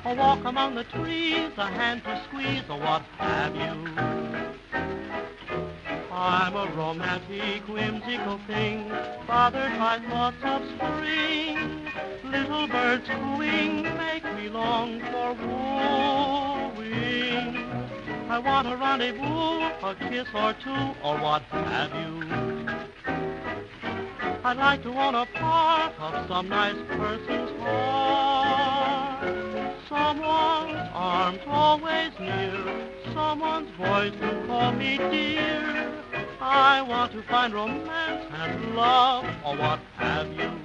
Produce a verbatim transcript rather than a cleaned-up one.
A walk among the trees, a hand to squeeze, or what have you. I'm a romantic, whimsical thing, bothered by thoughts of spring. Little birds cooing make me long for wooing. I want a rendezvous, a kiss or two, or what have you. I'd like to own a part of some nice person's heart. Someone's arms always near, someone's voice to call me dear. I want to find romance and love, or what have you.